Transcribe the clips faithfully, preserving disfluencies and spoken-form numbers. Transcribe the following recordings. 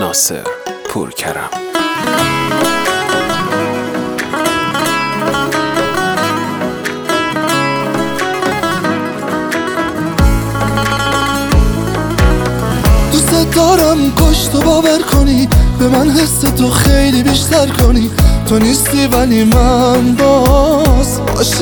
ناصر پورکرم. دوست دارم کاش تو باور کنی، به من حس تو خیلی بیشتر کنی. تو نیستی ولی من باز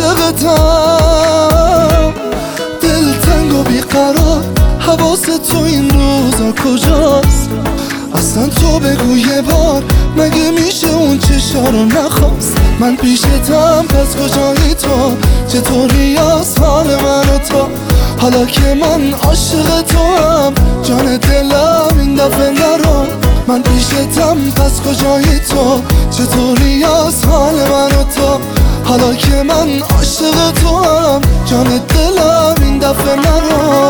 عاشقتم، دلتنگ و بیقرار، حواس تو این روزا کجاست؟ اصلا تو بگو یه بار، مگه میشه اون چشا رو نخواست؟ من پیشتم پس کجایی تو؟ چطوری از حال من و تو؟ حالا که من عاشق تو هم، جان دلم این دفعه نرو. من پیشتم پس کجایی تو؟ چطوری از حال من و تو؟ حالا که من عاشق تو هم، جان دلم این دفعه نرو.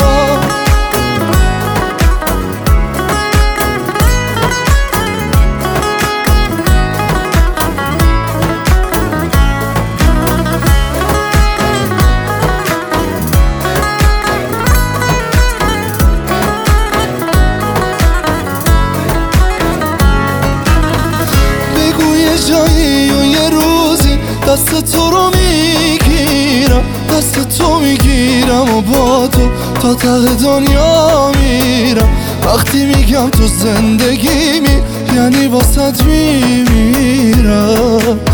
جایی و یه روزی دست تو رو میگیرم، دست تو میگیرم و با تو تا ته دنیا میرم. وقتی میگم تو زندگی می، یعنی واسط میمیرم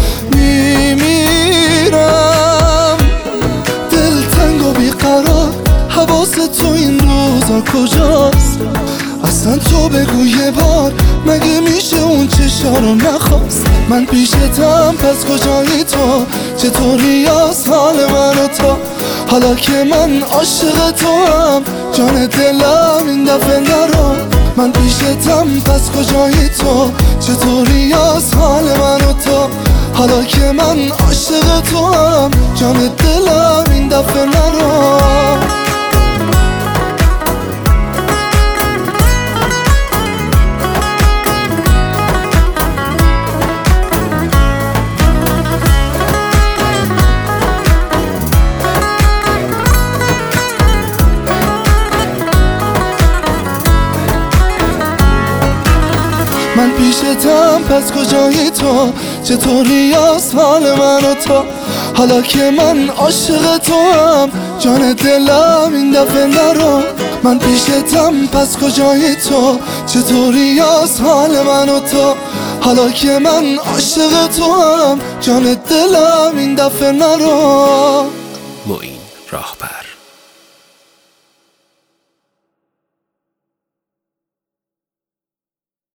میمیرم. دلتنگ و بیقرار، حواس تو این روزا کجاست؟ اصلا تو بگو یه بار، مگه میشه اون چشا رو نخواست؟ من پیشتم پس کجایی تو؟ چطوری از حال من و تو؟ حالا که من عاشق تو هم، جان دلم این دفعه نرو. من پیشتم پس کجایی تو؟ چطوری از حال من و تو؟ حالا که من عاشق تو هم، جان دلم این دفعه نرو. من پیشتم پس کجایی تو؟ چطوری از حال من و تو؟ حالا که من عاشق تو هم، جان دلم این دفعه نرو. من پیشتم پس کجایی تو؟ چطوری از حال من و تو؟ حالا که من عاشق تو هم، جان دلم این دفعه نرو. معین راهبر.